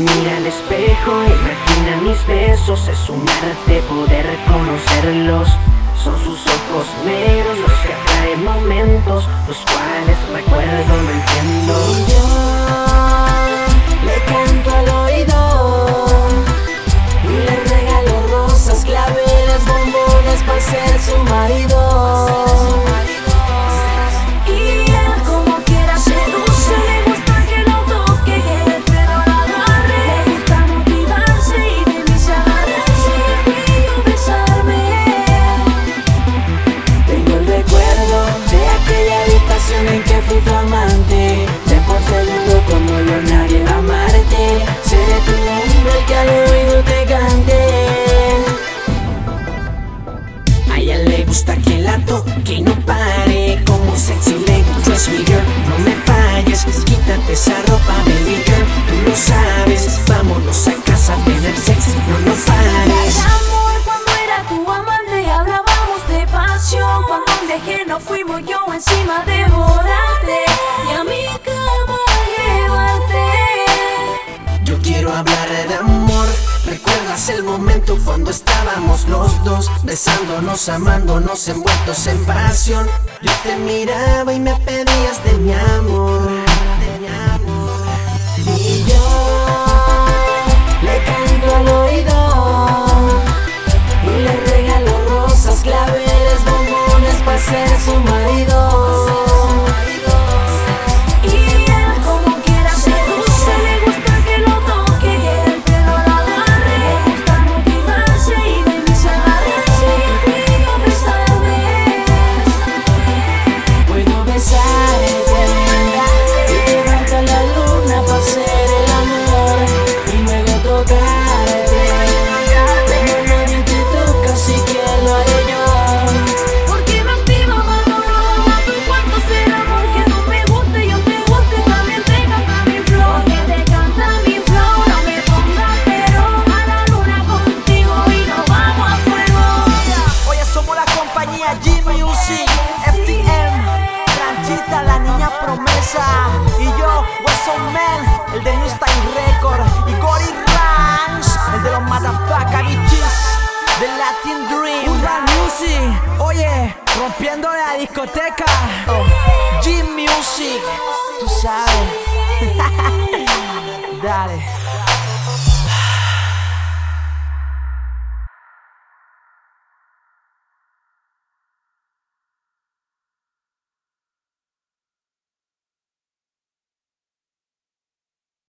mira al espejo, imagina mis besos. Es un arte poder reconocerlos. Son sus ojos negros los que atraen momentos, los cuales recuerdo no entiendo. Y yo le canto al oído y le regalo rosas, claveles, bombones para ser su marido. Y él como quiera seduce, le gusta que lo toque, que el pelo lo agarre, le gusta motivarse y de mí se agarrarse y yo besarme. Tengo el recuerdo de aquella habitación en que fui tu amante. Sé por segundo como yo nadie va a amarte. Seré tu hombre el que al oído te cante. A ella le gusta que la toque y no pare. Como sexy lady, dress me girl, no me falles. Quítate esa ropa, baby girl, tú lo sabes. Vámonos a casa a tener sexo, no pares. Amor, cuando era tu amante hablábamos de pasión. Cuando un viaje nos fuimos yo encima de volarte y a mi cama llevarte. Yo quiero hablar de amor. ¿Recuerdas el momento cuando estábamos los dos besándonos, amándonos, envueltos en pasión? Yo te miraba y me pedías de mi amor, de mi amor. Y yo le canto al oído y le regalo rosas, claveles, bombones para ser su marido. Y él como quiera seduce, le gusta que lo toque, que el pelo lo agarre, le gusta motivarse y de mí se agarrarse y yo besarme. Puedo besarte y llevarte a la luna para hacer el amor y luego tocarte como nadie te toca, así que lo haré yo. Porque me activa cuando robo a tu cuarto. Será porque tú me gusta y yo te gusto y también te canta mi flow. Porque te canta mi flow, no me pongas pero a la luna contigo y nos vamos a fuego. Oye, somos la compañía G-Music, FTM, Tranchita, la niña promesa, y yo, Wesson Man, el de New Style Record, y Gory Ranch, el de los Motherfucker Bitches, de Latin Dream, Urban Music. Oye, rompiendo la discoteca, G-Music, tú sabes. Dale.